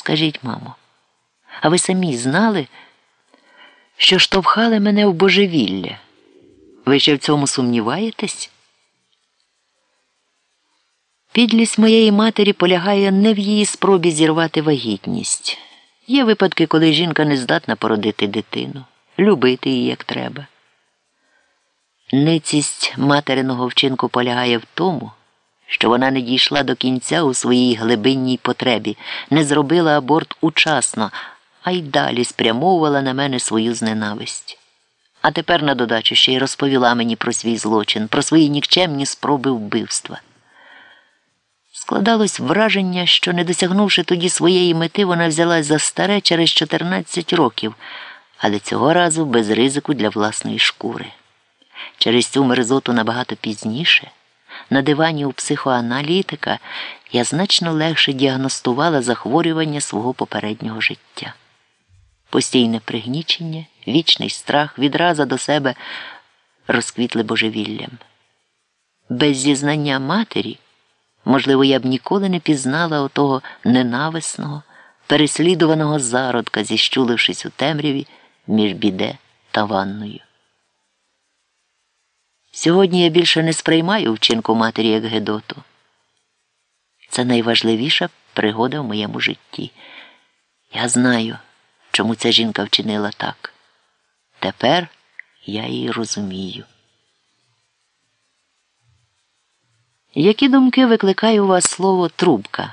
Скажіть, мамо, а ви самі знали, що штовхали мене в божевілля? Ви ще в цьому сумніваєтесь? Підлість моєї матері полягає не в її спробі зірвати вагітність. Є випадки, коли жінка не здатна породити дитину, любити її як треба. Ницість материного вчинку полягає в тому, що вона не дійшла до кінця у своїй глибинній потребі, не зробила аборт учасно, а й далі спрямовувала на мене свою зненависть. А тепер на додачу ще й розповіла мені про свій злочин, про свої нікчемні спроби вбивства. Складалось враження, що, не досягнувши тоді своєї мети, вона взялась за старе через 14 років, але цього разу без ризику для власної шкури. Через цю мерзоту набагато пізніше, на дивані у психоаналітика, я значно легше діагностувала захворювання свого попереднього життя. Постійне пригнічення, вічний страх, відраза до себе розквітли божевіллям. Без зізнання матері, можливо, я б ніколи не пізнала отого ненависного, переслідуваного зародка, зіщулившись у темряві між біде та ванною. Сьогодні я більше не сприймаю вчинку матері як гидоту. Це найважливіша пригода в моєму житті. Я знаю, чому ця жінка вчинила так. Тепер я її розумію. Які думки викликає у вас слово «трубка»?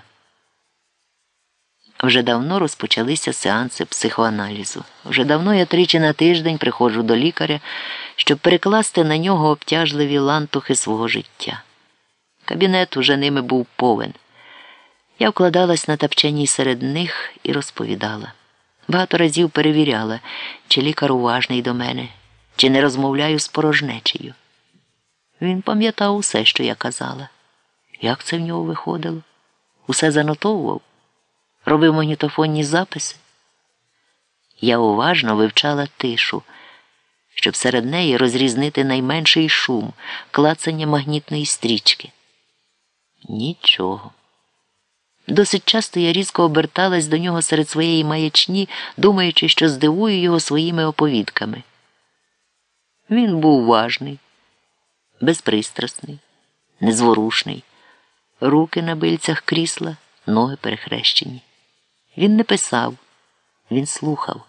Вже давно розпочалися сеанси психоаналізу. Вже давно я 3 на тиждень приходжу до лікаря, щоб перекласти на нього обтяжливі лантухи свого життя. Кабінет уже ними був повен. Я вкладалась на тапчаній серед них і розповідала. Багато разів перевіряла, чи лікар уважний до мене, чи не розмовляю з порожнечею. Він пам'ятав усе, що я казала. Як це в нього виходило? Усе занотовував? Робив магнітофонні записи? Я уважно вивчала тишу, щоб серед неї розрізнити найменший шум, клацання магнітної стрічки. Нічого. Досить часто я різко оберталась до нього серед своєї маячні, думаючи, що здивую його своїми оповідками. Він був уважний, безпристрасний, незворушний, руки на бильцях крісла, ноги перехрещені. Він не писав, він слухав.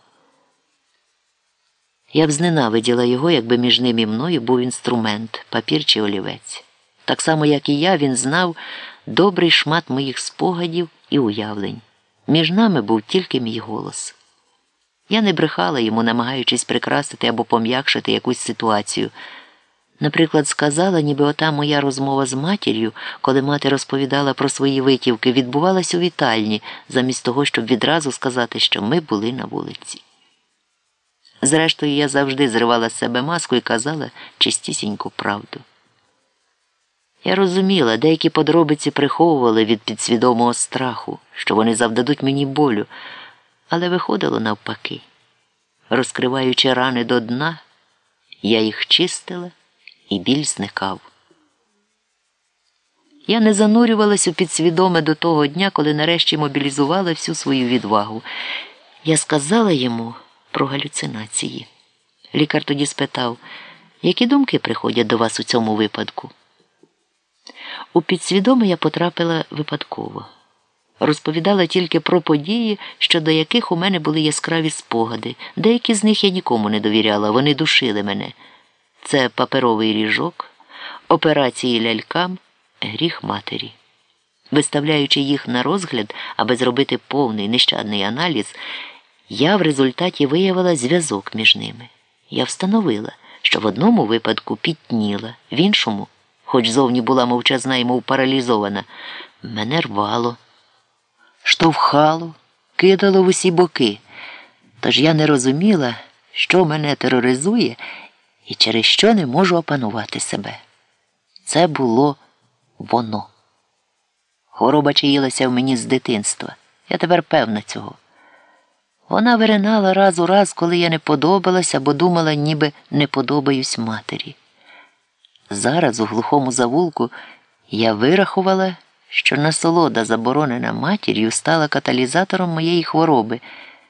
Я б зненавиділа його, якби між ним і мною був інструмент, папір чи олівець. Так само, як і я, він знав добрий шмат моїх спогадів і уявлень. Між нами був тільки мій голос. Я не брехала йому, намагаючись прикрасити або пом'якшити якусь ситуацію. Наприклад, сказала, ніби ота моя розмова з матір'ю, коли мати розповідала про свої витівки, відбувалась у вітальні, замість того, щоб відразу сказати, що ми були на вулиці. Зрештою, я завжди зривала з себе маску і казала чистісіньку правду. Я розуміла, деякі подробиці приховували від підсвідомого страху, що вони завдадуть мені болю, але виходило навпаки. Розкриваючи рани до дна, я їх чистила, і біль зникав. Я не занурювалась у підсвідоме до того дня, коли нарешті мобілізувала всю свою відвагу. Я сказала йому про галюцинації. Лікар тоді спитав, які думки приходять до вас у цьому випадку? У підсвідоме я потрапила випадково. Розповідала тільки про події, щодо яких у мене були яскраві спогади. Деякі з них я нікому не довіряла, вони душили мене. Це паперовий ріжок, операції лялькам, гріх матері. Виставляючи їх на розгляд, аби зробити повний нещадний аналіз, я в результаті виявила зв'язок між ними. Я встановила, що в одному випадку пітніла, в іншому, хоч зовні була мовчазна і мов паралізована, мене рвало, штовхало, кидало в усі боки. Тож я не розуміла, що мене тероризує і через що не можу опанувати себе. Це було воно. Хвороба чаїлася в мені з дитинства. Я тепер певна цього. Вона виринала раз у раз, коли я не подобалась або думала, ніби не подобаюсь матері. Зараз у глухому завулку я вирахувала, що насолода, заборонена матір'ю, стала каталізатором моєї хвороби,